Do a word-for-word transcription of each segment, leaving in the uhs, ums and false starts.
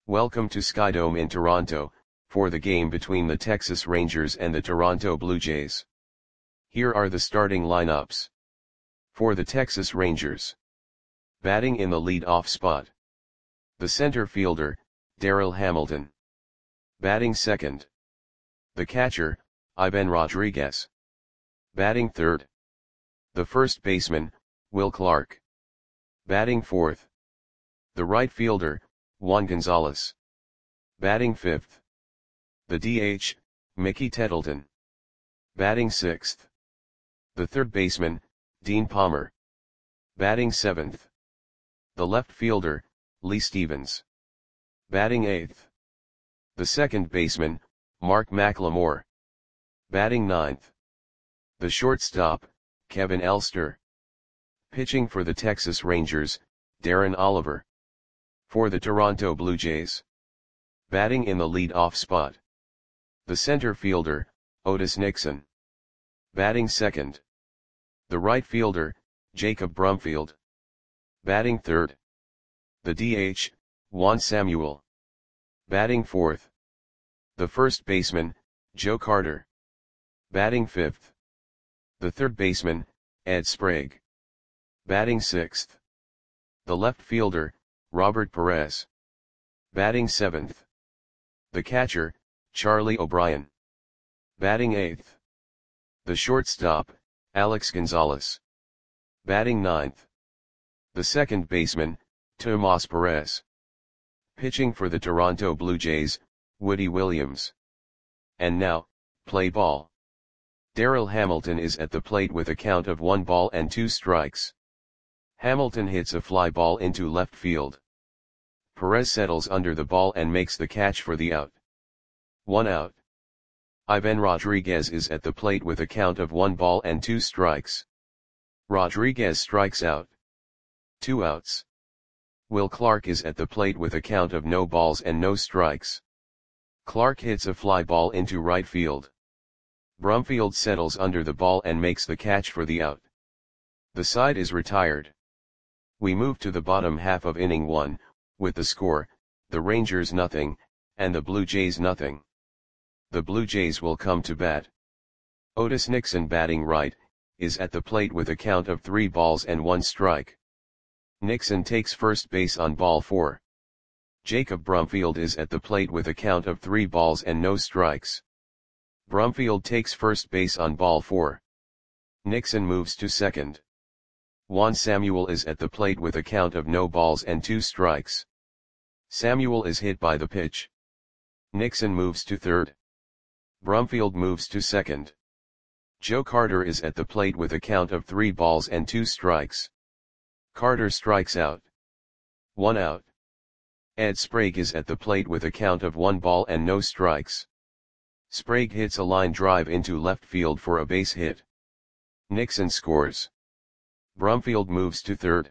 Welcome to Skydome in Toronto, for the game between the Texas Rangers and the Toronto Blue Jays. Here are the starting lineups. For the Texas Rangers. Batting in the lead-off spot. The center fielder, Darryl Hamilton. Batting second. The catcher, Ivan Rodriguez. Batting third. The first baseman, Will Clark. Batting fourth. The right fielder, Juan Gonzalez. Batting fifth. The D H, Mickey Tettleton. Batting sixth. The third baseman, Dean Palmer. Batting seventh. The left fielder, Lee Stevens. Batting eighth. The second baseman, Mark McLemore. Batting ninth. The shortstop, Kevin Elster. Pitching for the Texas Rangers, Darren Oliver. For the Toronto Blue Jays. Batting in the lead-off spot. The center fielder, Otis Nixon. Batting second. The right fielder, Jacob Brumfield. Batting third. The D H, Juan Samuel. Batting fourth. The first baseman, Joe Carter. Batting fifth. The third baseman, Ed Sprague. Batting sixth. The left fielder, Robert Perez. Batting seventh. The catcher, Charlie O'Brien. Batting eighth. The shortstop, Alex Gonzalez. Batting ninth. The second baseman, Tomas Perez. Pitching for the Toronto Blue Jays, Woody Williams. And now, play ball. Darryl Hamilton is at the plate with a count of one ball and two strikes. Hamilton hits a fly ball into left field. Perez settles under the ball and makes the catch for the out. One out. Ivan Rodriguez is at the plate with a count of one ball and two strikes. Rodriguez strikes out. Two outs. Will Clark is at the plate with a count of no balls and no strikes. Clark hits a fly ball into right field. Brumfield settles under the ball and makes the catch for the out. The side is retired. We move to the bottom half of inning one, with the score, the Rangers nothing, and the Blue Jays nothing. The Blue Jays will come to bat. Otis Nixon batting right, is at the plate with a count of three balls and one strike. Nixon takes first base on ball four. Jacob Brumfield is at the plate with a count of three balls and no strikes. Brumfield takes first base on ball four. Nixon moves to second. Juan Samuel is at the plate with a count of no balls and two strikes. Samuel is hit by the pitch. Nixon moves to third. Brumfield moves to second. Joe Carter is at the plate with a count of three balls and two strikes. Carter strikes out. One out. Ed Sprague is at the plate with a count of one ball and no strikes. Sprague hits a line drive into left field for a base hit. Nixon scores. Brumfield moves to third.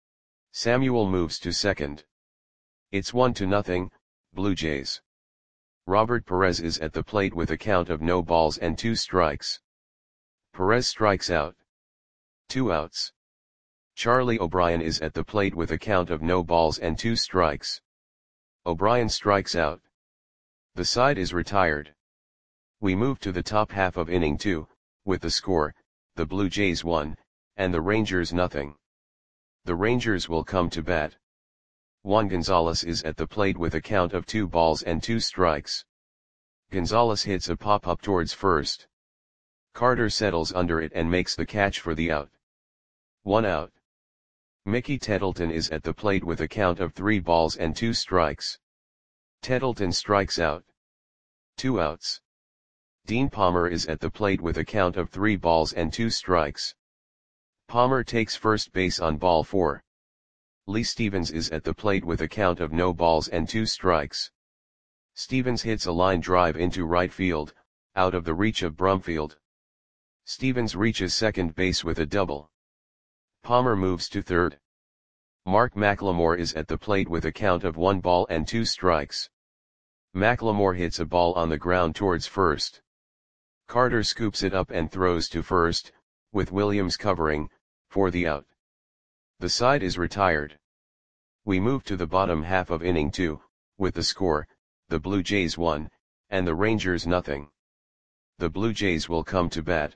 Samuel moves to second. It's one to nothing, Blue Jays. Robert Perez is at the plate with a count of no balls and two strikes. Perez strikes out. Two outs. Charlie O'Brien is at the plate with a count of no balls and two strikes. O'Brien strikes out. The side is retired. We move to the top half of inning two, with the score, the Blue Jays one, and the Rangers nothing. The Rangers will come to bat. Juan Gonzalez is at the plate with a count of two balls and two strikes. Gonzalez hits a pop-up towards first. Carter settles under it and makes the catch for the out. One out. Mickey Tettleton is at the plate with a count of three balls and two strikes. Tettleton strikes out. Two outs. Dean Palmer is at the plate with a count of three balls and two strikes. Palmer takes first base on ball four. Lee Stevens is at the plate with a count of no balls and two strikes. Stevens hits a line drive into right field, out of the reach of Brumfield. Stevens reaches second base with a double. Palmer moves to third. Mark McLemore is at the plate with a count of one ball and two strikes. McLemore hits a ball on the ground towards first. Carter scoops it up and throws to first, with Williams covering, for the out. The side is retired. We move to the bottom half of inning two, With the score, the Blue Jays won, and the Rangers nothing. The Blue Jays will come to bat.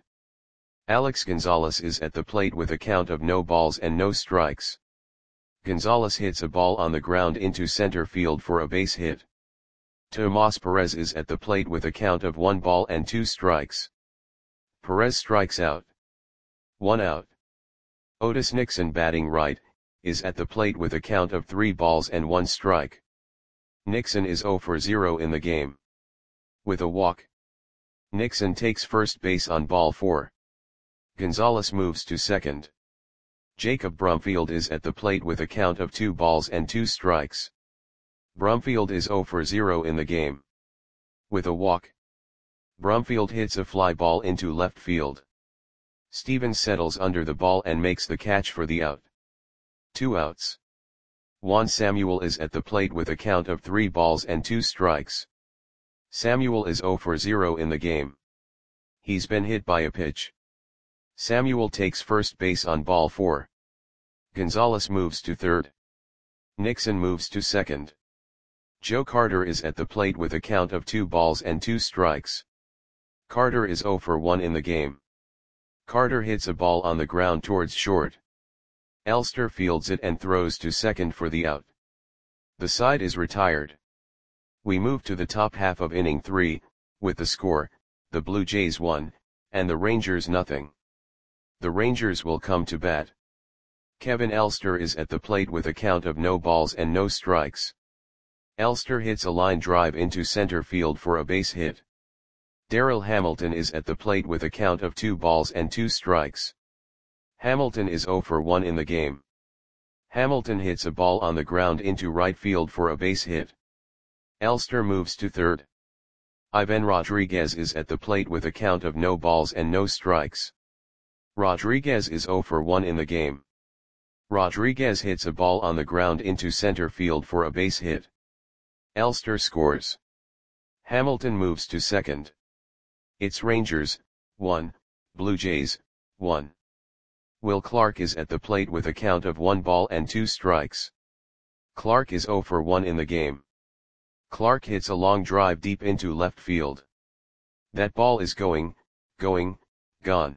Alex Gonzalez is at the plate with a count of no balls and no strikes. Gonzalez hits a ball on the ground into center field for a base hit. Tomas Perez is at the plate with a count of one ball and two strikes. Perez strikes out. One out. Otis Nixon, batting right, is at the plate with a count of three balls and one strike. Nixon is zero for zero in the game. With a walk, Nixon takes first base on ball four. Gonzalez moves to second. Jacob Brumfield is at the plate with a count of two balls and two strikes. Brumfield is zero for zero in the game. With a walk, Brumfield hits a fly ball into left field. Stevens settles under the ball and makes the catch for the out. Two outs. Juan Samuel is at the plate with a count of three balls and two strikes. Samuel is zero for zero in the game. He's been hit by a pitch. Samuel takes first base on ball four. Gonzalez moves to third. Nixon moves to second. Joe Carter is at the plate with a count of two balls and two strikes. Carter is zero for one in the game. Carter hits a ball on the ground towards short. Elster fields it and throws to second for the out. The side is retired. We move to the top half of inning three, with the score, the Blue Jays won, and the Rangers nothing. The Rangers will come to bat. Kevin Elster is at the plate with a count of no balls and no strikes. Elster hits a line drive into center field for a base hit. Darryl Hamilton is at the plate with a count of two balls and two strikes. Hamilton is zero for one in the game. Hamilton hits a ball on the ground into right field for a base hit. Elster moves to third. Ivan Rodriguez is at the plate with a count of no balls and no strikes. Rodriguez is zero for one in the game. Rodriguez hits a ball on the ground into center field for a base hit. Elster scores. Hamilton moves to second. It's Rangers, one, Blue Jays, one. Will Clark is at the plate with a count of one ball and two strikes. Clark is zero for one in the game. Clark hits a long drive deep into left field. That ball is going, going, gone.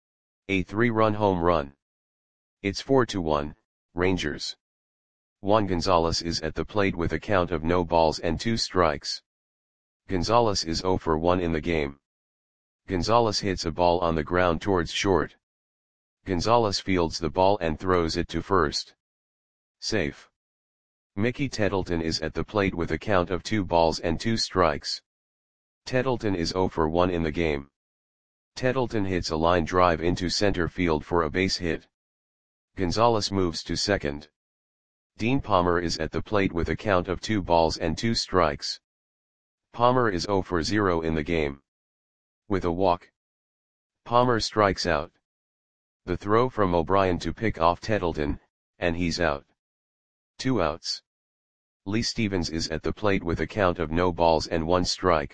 A three-run home run. It's four to one, Rangers. Juan Gonzalez is at the plate with a count of no balls and two strikes. Gonzalez is zero for one in the game. Gonzalez hits a ball on the ground towards short. Gonzalez fields the ball and throws it to first. Safe. Mickey Tettleton is at the plate with a count of two balls and two strikes. Tettleton is zero for one in the game. Tettleton hits a line drive into center field for a base hit. Gonzalez moves to second. Dean Palmer is at the plate with a count of two balls and two strikes. Palmer is zero for zero in the game. With a walk, Palmer strikes out. The throw from O'Brien to pick off Tettleton, and he's out. Two outs. Lee Stevens is at the plate with a count of no balls and one strike.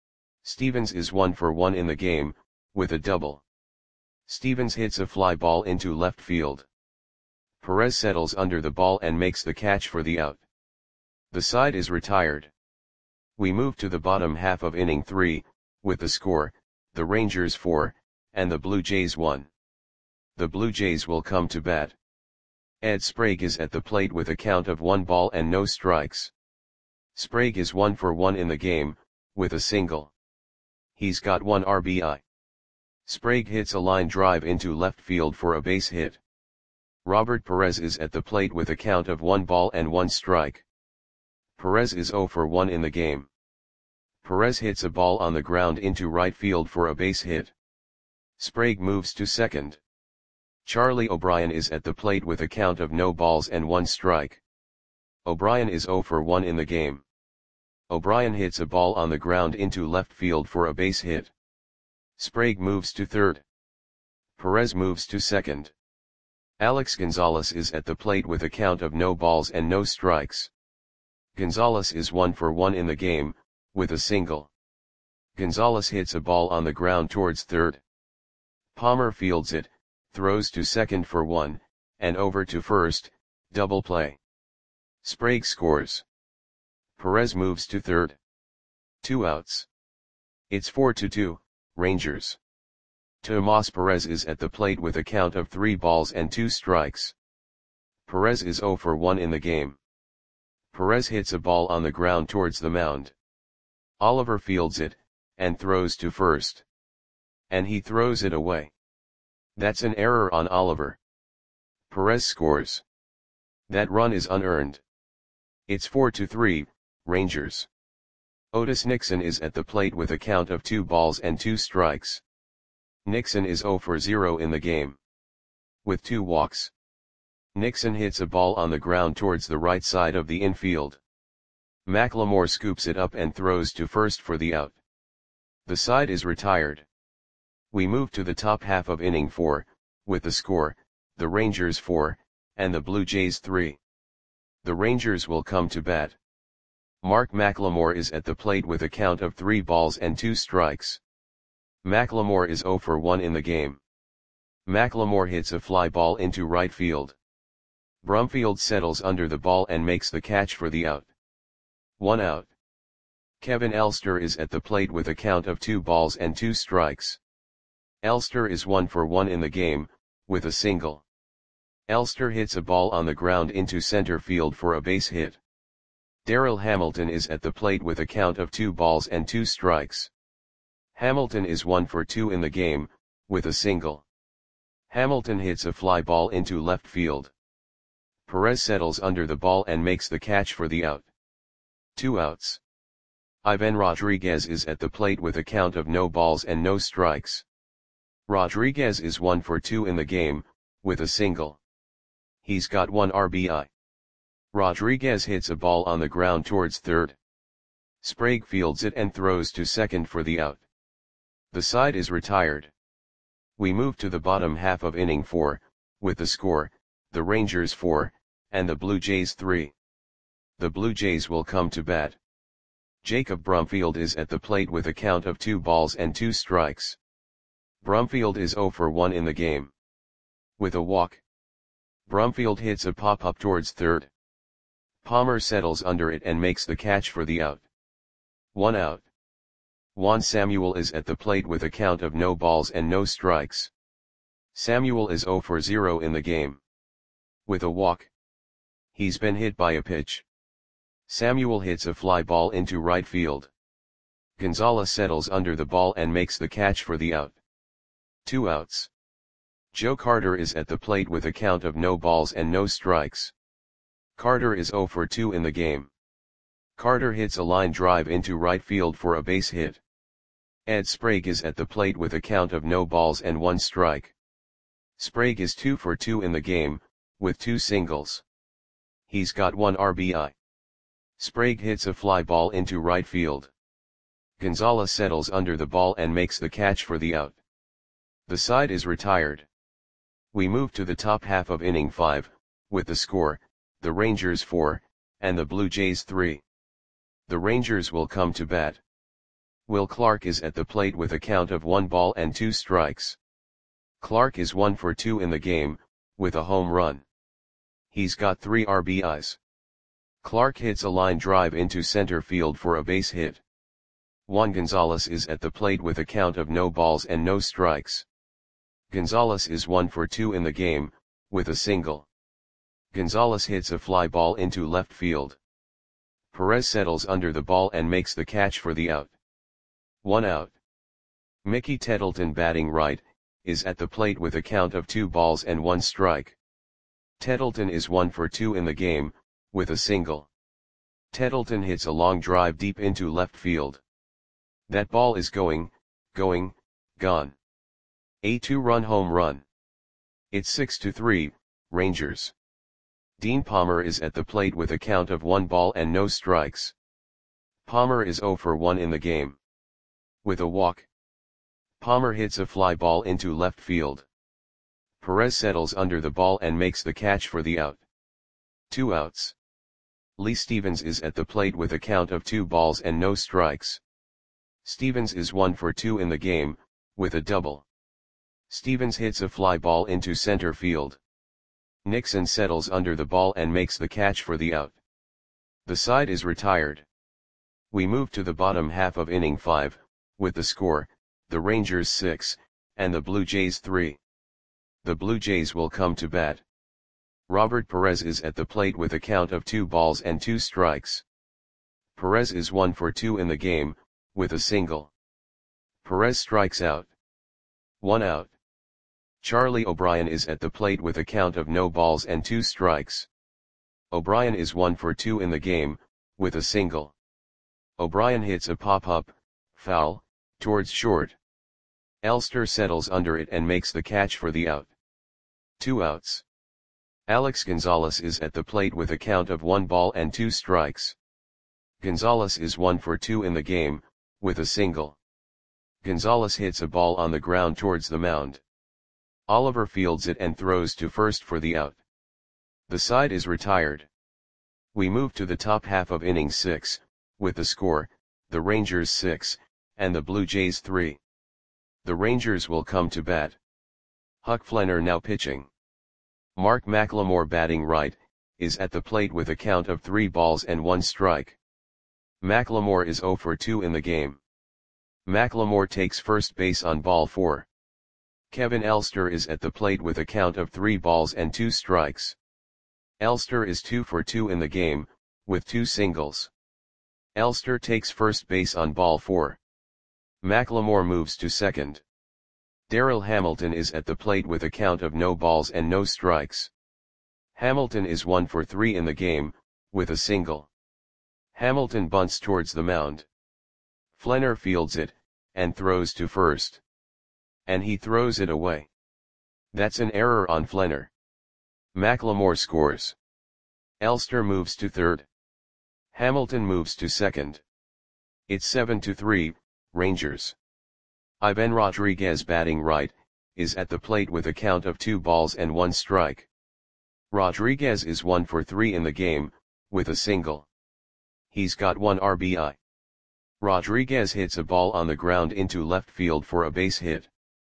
Stevens is one for one in the game, with a double. Stevens hits a fly ball into left field. Perez settles under the ball and makes the catch for the out. The side is retired. We move to the bottom half of inning three, with the score, the Rangers four, and the Blue Jays one. The Blue Jays will come to bat. Ed Sprague is at the plate with a count of one ball and no strikes. Sprague is one for one in the game, with a single. He's got one R B I. Sprague hits a line drive into left field for a base hit. Robert Perez is at the plate with a count of one ball and one strike. Perez is zero for one in the game. Perez hits a ball on the ground into right field for a base hit. Sprague moves to second. Charlie O'Brien is at the plate with a count of no balls and one strike. O'Brien is zero for one in the game. O'Brien hits a ball on the ground into left field for a base hit. Sprague moves to third. Perez moves to second. Alex Gonzalez is at the plate with a count of no balls and no strikes. Gonzalez is one for one in the game, with a single. Gonzalez hits a ball on the ground towards third. Palmer fields it, throws to second for one, and over to first, double play. Sprague scores. Perez moves to third. Two outs. It's four to two, Rangers. Tomas Perez is at the plate with a count of three balls and two strikes. Perez is zero for one in the game. Perez hits a ball on the ground towards the mound. Oliver fields it, and throws to first. And he throws it away. That's an error on Oliver. Perez scores. That run is unearned. It's four to three, Rangers. Otis Nixon is at the plate with a count of two balls and two strikes. Nixon is zero for zero in the game. With two walks. Nixon hits a ball on the ground towards the right side of the infield. McLemore scoops it up and throws to first for the out. The side is retired. We move to the top half of inning four, with the score, the Rangers four, and the Blue Jays three. The Rangers will come to bat. Mark McLemore is at the plate with a count of three balls and two strikes. McLemore is zero for one in the game. McLemore hits a fly ball into right field. Brumfield settles under the ball and makes the catch for the out. One out. Kevin Elster is at the plate with a count of two balls and two strikes. Elster is one for one in the game, with a single. Elster hits a ball on the ground into center field for a base hit. Darryl Hamilton is at the plate with a count of two balls and two strikes. Hamilton is one for two in the game, with a single. Hamilton hits a fly ball into left field. Perez settles under the ball and makes the catch for the out. Two outs. Ivan Rodriguez is at the plate with a count of no balls and no strikes. Rodriguez is one for two in the game, with a single. He's got one R B I. Rodriguez hits a ball on the ground towards third. Sprague fields it and throws to second for the out. The side is retired. We move to the bottom half of inning four, with the score, the Rangers four, and the Blue Jays three. The Blue Jays will come to bat. Jacob Brumfield is at the plate with a count of two balls and two strikes. Brumfield is zero for one in the game. With a walk. Brumfield hits a pop-up towards third. Palmer settles under it and makes the catch for the out. One out. Juan Samuel is at the plate with a count of no balls and no strikes. Samuel is zero for zero in the game. With a walk. He's been hit by a pitch. Samuel hits a fly ball into right field. Gonzalez settles under the ball and makes the catch for the out. Two outs. Joe Carter is at the plate with a count of no balls and no strikes. Carter is zero for two in the game. Carter hits a line drive into right field for a base hit. Ed Sprague is at the plate with a count of no balls and one strike. Sprague is two for two in the game, with two singles. He's got one R B I. Sprague hits a fly ball into right field. Gonzalez settles under the ball and makes the catch for the out. The side is retired. We move to the top half of inning five, with the score, the Rangers four, and the Blue Jays three. The Rangers will come to bat. Will Clark is at the plate with a count of one ball and two strikes. Clark is one for two in the game, with a home run. He's got three R B Is. Clark hits a line drive into center field for a base hit. Juan Gonzalez is at the plate with a count of no balls and no strikes. Gonzalez is one for two in the game, with a single. Gonzalez hits a fly ball into left field. Perez settles under the ball and makes the catch for the out. One out. Mickey Tettleton, batting right, is at the plate with a count of two balls and one strike. Tettleton is one for two in the game, with a single. Tettleton hits a long drive deep into left field. That ball is going, going, gone. A two-run home run. It's six to three, Rangers. Dean Palmer is at the plate with a count of one ball and no strikes. Palmer is zero for one in the game. With a walk. Palmer hits a fly ball into left field. Perez settles under the ball and makes the catch for the out. Two outs. Lee Stevens is at the plate with a count of two balls and no strikes. Stevens is one for two in the game, with a double. Stevens hits a fly ball into center field. Nixon settles under the ball and makes the catch for the out. The side is retired. We move to the bottom half of inning five, with the score, the Rangers six, and the Blue Jays three. The Blue Jays will come to bat. Robert Perez is at the plate with a count of two balls and two strikes. Perez is one for two in the game, with a single. Perez strikes out. One out. Charlie O'Brien is at the plate with a count of no balls and two strikes. O'Brien is one for two in the game, with a single. O'Brien hits a pop-up, foul, towards short. Elster settles under it and makes the catch for the out. Two outs. Alex Gonzalez is at the plate with a count of one ball and two strikes. Gonzalez is one for two in the game, with a single. Gonzalez hits a ball on the ground towards the mound. Oliver fields it and throws to first for the out. The side is retired. We move to the top half of inning six, with the score, the Rangers six, and the Blue Jays three. The Rangers will come to bat. Huck Flener now pitching. Mark McLemore batting right, is at the plate with a count of three balls and one strike. McLemore is zero for two in the game. McLemore takes first base on ball four. Kevin Elster is at the plate with a count of three balls and two strikes. Elster is two for two in the game, with two singles. Elster takes first base on ball four. McLemore moves to second. Darryl Hamilton is at the plate with a count of no balls and no strikes. Hamilton is one for three in the game, with a single. Hamilton bunts towards the mound. Flener fields it, and throws to first. And he throws it away. That's an error on Flener. McLemore scores. Elster moves to third. Hamilton moves to second. It's seven to three, Rangers. Ivan Rodriguez batting right, is at the plate with a count of two balls and one strike. Rodriguez is one for three in the game, with a single. He's got one R B I. Rodriguez hits a ball on the ground into left field for a base hit.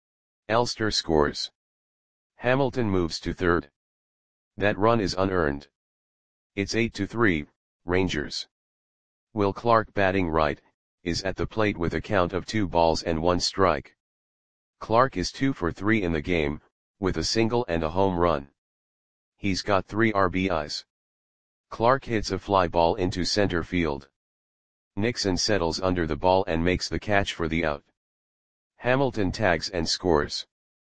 Elster scores. Hamilton moves to third. That run is unearned. It's eight to three, Rangers. Will Clark batting right, is at the plate with a count of two balls and one strike. Clark is two for three in the game, with a single and a home run. He's got three R B Is. Clark hits a fly ball into center field. Nixon settles under the ball and makes the catch for the out. Hamilton tags and scores.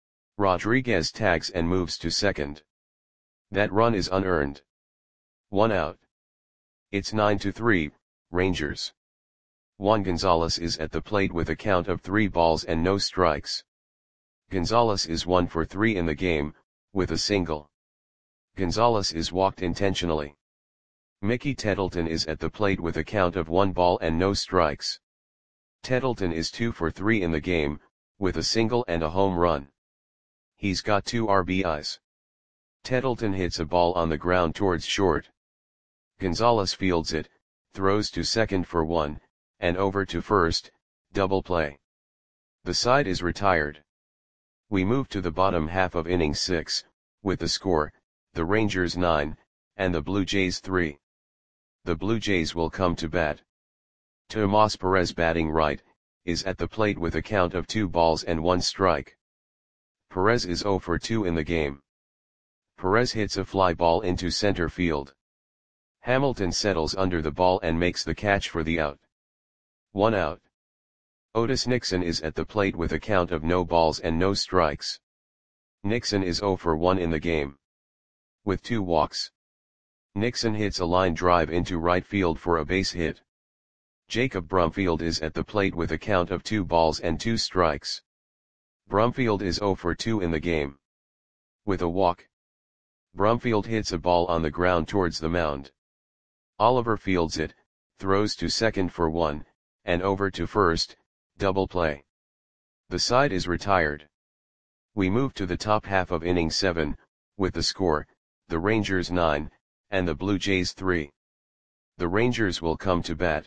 Rodriguez tags and moves to second. That run is unearned. One out. It's nine to three, Rangers. Juan Gonzalez is at the plate with a count of three balls and no strikes. Gonzalez is one for three in the game, with a single. Gonzalez is walked intentionally. Mickey Tettleton is at the plate with a count of one ball and no strikes. Tettleton is two for three in the game, with a single and a home run. He's got two R B Is. Tettleton hits a ball on the ground towards short. Gonzalez fields it, throws to second for one, and over to first, double play. The side is retired. We move to the bottom half of inning six, with the score, the Rangers nine, and the Blue Jays three. The Blue Jays will come to bat. Tomas Perez batting right, is at the plate with a count of two balls and one strike. Perez is zero for two in the game. Perez hits a fly ball into center field. Hamilton settles under the ball and makes the catch for the out. One out. Otis Nixon is at the plate with a count of no balls and no strikes. Nixon is zero for one in the game. With two walks. Nixon hits a line drive into right field for a base hit. Jacob Brumfield is at the plate with a count of two balls and two strikes. Brumfield is zero for two in the game. With a walk. Brumfield hits a ball on the ground towards the mound. Oliver fields it, throws to second for one, and over to first, double play. The side is retired. We move to the top half of inning seven, with the score, the Rangers nine, and the Blue Jays three. The Rangers will come to bat.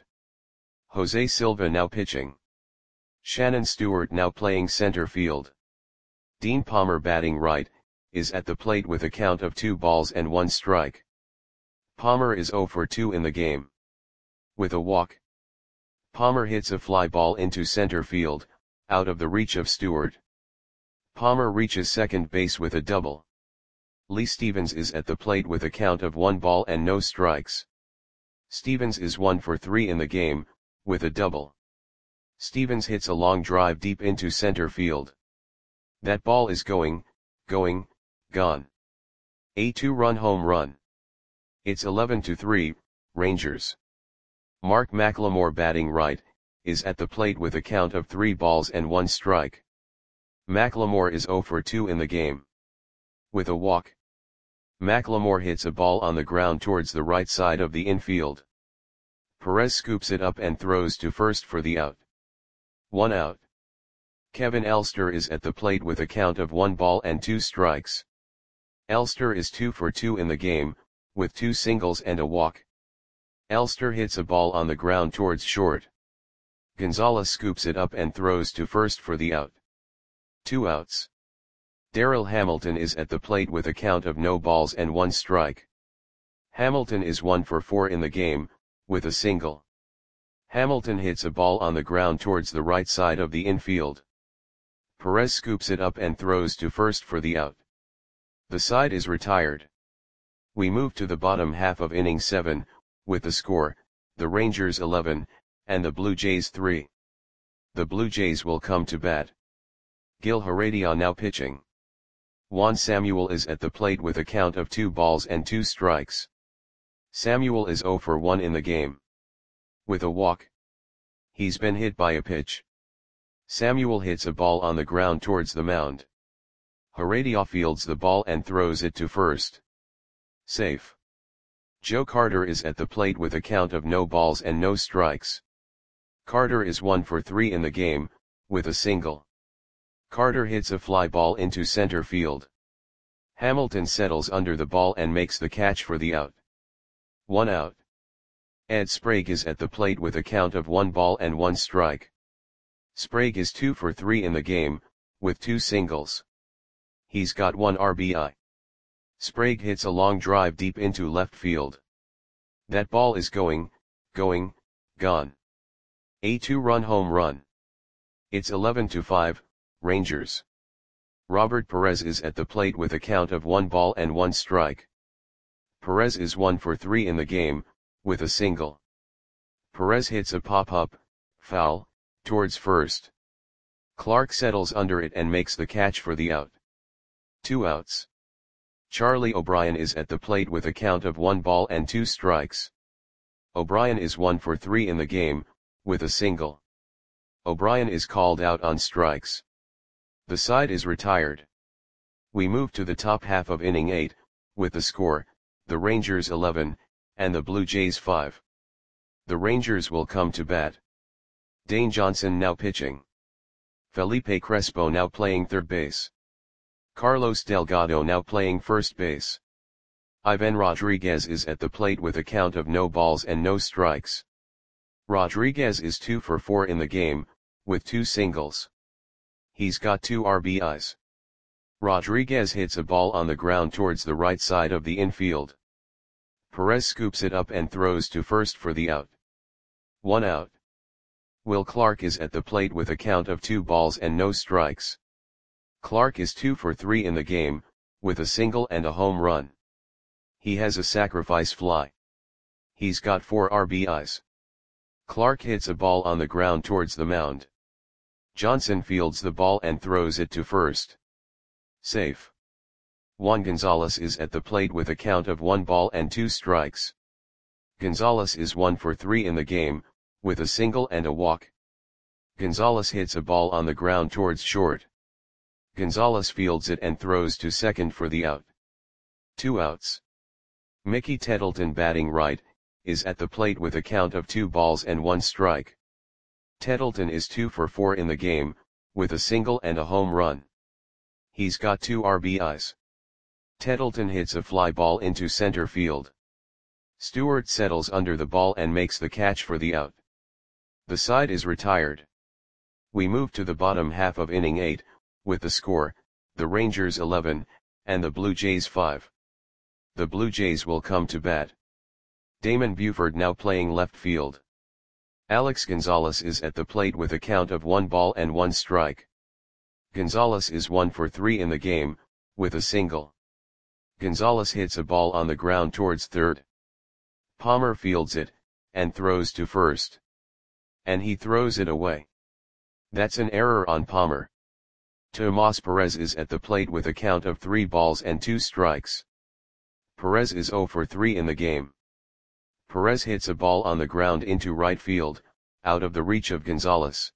Jose Silva now pitching. Shannon Stewart now playing center field. Dean Palmer batting right, is at the plate with a count of two balls and one strike. Palmer is zero for two in the game. With a walk. Palmer hits a fly ball into center field, out of the reach of Stewart. Palmer reaches second base with a double. Lee Stevens is at the plate with a count of one ball and no strikes. Stevens is one for three in the game, with a double. Stevens hits a long drive deep into center field. That ball is going, going, gone. A two-run home run. It's eleven to three, Rangers. Mark McLemore, batting right, is at the plate with a count of three balls and one strike. McLemore is zero for two in the game. With a walk. McLemore hits a ball on the ground towards the right side of the infield. Perez scoops it up and throws to first for the out. One out. Kevin Elster is at the plate with a count of one ball and two strikes. Elster is two for two in the game, with two singles and a walk. Elster hits a ball on the ground towards short. Gonzalez scoops it up and throws to first for the out. Two outs. Darryl Hamilton is at the plate with a count of no balls and one strike. Hamilton is one for four in the game, with a single. Hamilton hits a ball on the ground towards the right side of the infield. Perez scoops it up and throws to first for the out. The side is retired. We move to the bottom half of inning seven, with the score, the Rangers eleven, and the Blue Jays three. The Blue Jays will come to bat. Gil Heredia now pitching. Juan Samuel is at the plate with a count of two balls and two strikes. Samuel is zero for one in the game. With a walk. He's been hit by a pitch. Samuel hits a ball on the ground towards the mound. Heredia fields the ball and throws it to first. Safe. Joe Carter is at the plate with a count of no balls and no strikes. Carter is one for three in the game, with a single. Carter hits a fly ball into center field. Hamilton settles under the ball and makes the catch for the out. One out. Ed Sprague is at the plate with a count of one ball and one strike. Sprague is two for three in the game, with two singles. He's got one R B I. Sprague hits a long drive deep into left field. That ball is going, going, gone. A two-run home run. It's eleven to five, Rangers. Robert Perez is at the plate with a count of one ball and one strike. Perez is one for three in the game, with a single. Perez hits a pop-up, foul, towards first. Clark settles under it and makes the catch for the out. Two outs. Charlie O'Brien is at the plate with a count of one ball and two strikes. O'Brien is one for three in the game, with a single. O'Brien is called out on strikes. The side is retired. We move to the top half of inning eight, with the score, the Rangers eleven, and the Blue Jays five. The Rangers will come to bat. Dane Johnson now pitching. Felipe Crespo now playing third base. Carlos Delgado now playing first base. Ivan Rodriguez is at the plate with a count of no balls and no strikes. Rodriguez is two for four in the game, with two singles. He's got two R B Is. Rodriguez hits a ball on the ground towards the right side of the infield. Perez scoops it up and throws to first for the out. One out. Will Clark is at the plate with a count of two balls and no strikes. Clark is two for three in the game, with a single and a home run. He has a sacrifice fly. He's got four R B Is. Clark hits a ball on the ground towards the mound. Johnson fields the ball and throws it to first. Safe. Juan Gonzalez is at the plate with a count of one ball and two strikes. Gonzalez is one for three in the game, with a single and a walk. Gonzalez hits a ball on the ground towards short. Gonzalez fields it and throws to second for the out. Two outs. Mickey Tettleton, batting right, is at the plate with a count of two balls and one strike. Tettleton is two for four in the game, with a single and a home run. He's got two R B Is. Tettleton hits a fly ball into center field. Stewart settles under the ball and makes the catch for the out. The side is retired. We move to the bottom half of inning eight, with the score, the Rangers eleven, and the Blue Jays five. The Blue Jays will come to bat. Damon Buford now playing left field. Alex Gonzalez is at the plate with a count of one ball and one strike. Gonzalez is one for three in the game, with a single. Gonzalez hits a ball on the ground towards third. Palmer fields it, and throws to first. And he throws it away. That's an error on Palmer. Tomas Perez is at the plate with a count of three balls and two strikes. Perez is zero for three in the game. Perez hits a ball on the ground into right field, out of the reach of Gonzalez.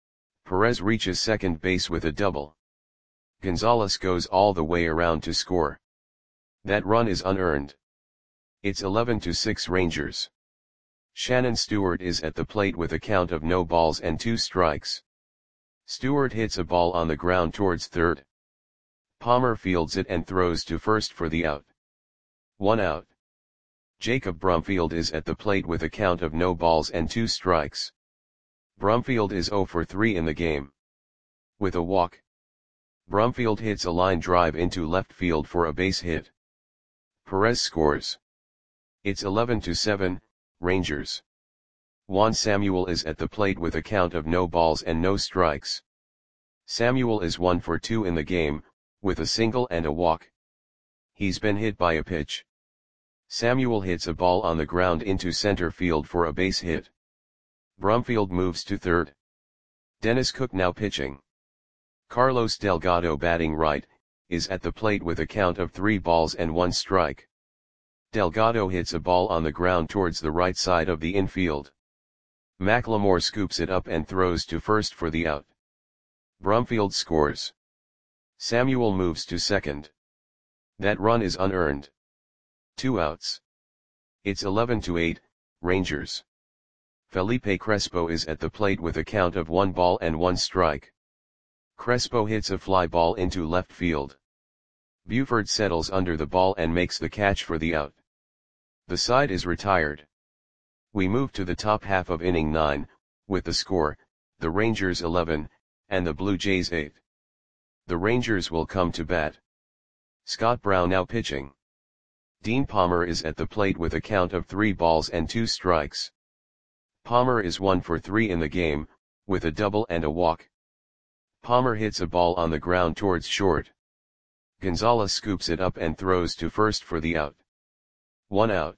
Perez reaches second base with a double. Gonzalez goes all the way around to score. That run is unearned. It's eleven to six Rangers. Shannon Stewart is at the plate with a count of no balls and two strikes. Stewart hits a ball on the ground towards third. Palmer fields it and throws to first for the out. One out. Jacob Brumfield is at the plate with a count of no balls and two strikes. Brumfield is zero for three in the game. With a walk. Brumfield hits a line drive into left field for a base hit. Perez scores. It's eleven to seven, Rangers. Juan Samuel is at the plate with a count of no balls and no strikes. Samuel is one for two in the game, with a single and a walk. He's been hit by a pitch. Samuel hits a ball on the ground into center field for a base hit. Brumfield moves to third. Dennis Cook now pitching. Carlos Delgado batting right, is at the plate with a count of three balls and one strike. Delgado hits a ball on the ground towards the right side of the infield. McLemore scoops it up and throws to first for the out. Brumfield scores. Samuel moves to second. That run is unearned. Two outs. It's eleven to eight, Rangers. Felipe Crespo is at the plate with a count of one ball and one strike. Crespo hits a fly ball into left field. Buford settles under the ball and makes the catch for the out. The side is retired. We move to the top half of inning nine, with the score, the Rangers eleven, and the Blue Jays eight. The Rangers will come to bat. Scott Brown now pitching. Dean Palmer is at the plate with a count of three balls and two strikes. Palmer is one for three in the game, with a double and a walk. Palmer hits a ball on the ground towards short. Gonzalez scoops it up and throws to first for the out. One out.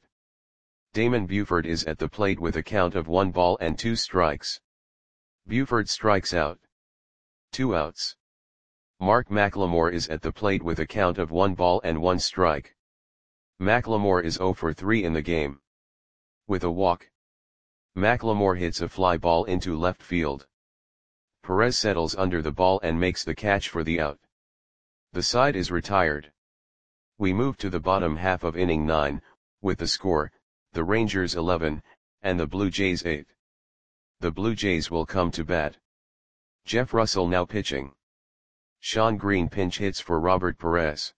Damon Buford is at the plate with a count of one ball and two strikes. Buford strikes out. Two outs. Mark McLemore is at the plate with a count of one ball and one strike. McLemore is zero for three in the game. With a walk. McLemore hits a fly ball into left field. Perez settles under the ball and makes the catch for the out. The side is retired. We move to the bottom half of inning nine, with the score, the Rangers eleven, and the Blue Jays eight. The Blue Jays will come to bat. Jeff Russell now pitching. Sean Green pinch hits for Robert Perez.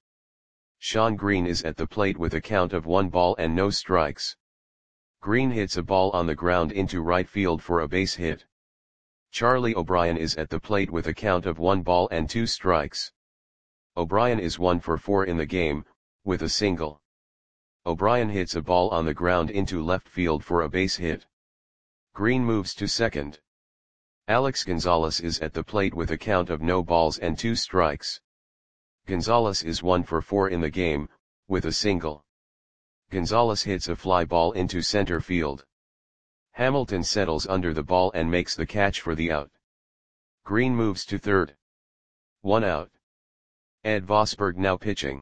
Sean Green is at the plate with a count of one ball and no strikes. Green hits a ball on the ground into right field for a base hit. Charlie O'Brien is at the plate with a count of one ball and two strikes. O'Brien is one for four in the game, with a single. O'Brien hits a ball on the ground into left field for a base hit. Green moves to second. Alex Gonzalez is at the plate with a count of no balls and two strikes. Gonzalez is one for four in the game, with a single. Gonzalez hits a fly ball into center field. Hamilton settles under the ball and makes the catch for the out. Green moves to third. One out. Ed Vosberg now pitching.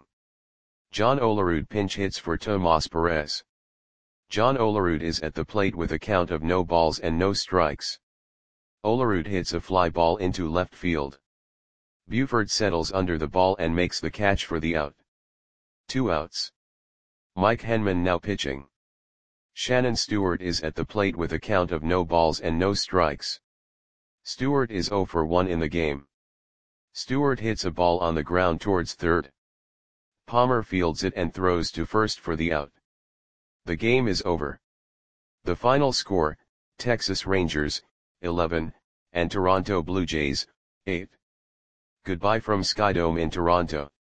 John Olerud pinch hits for Tomas Perez. John Olerud is at the plate with a count of no balls and no strikes. Olerud hits a fly ball into left field. Buford settles under the ball and makes the catch for the out. Two outs. Mike Henman now pitching. Shannon Stewart is at the plate with a count of no balls and no strikes. Stewart is zero for one in the game. Stewart hits a ball on the ground towards third. Palmer fields it and throws to first for the out. The game is over. The final score, Texas Rangers, eleven, and Toronto Blue Jays, eight. Goodbye from Skydome in Toronto.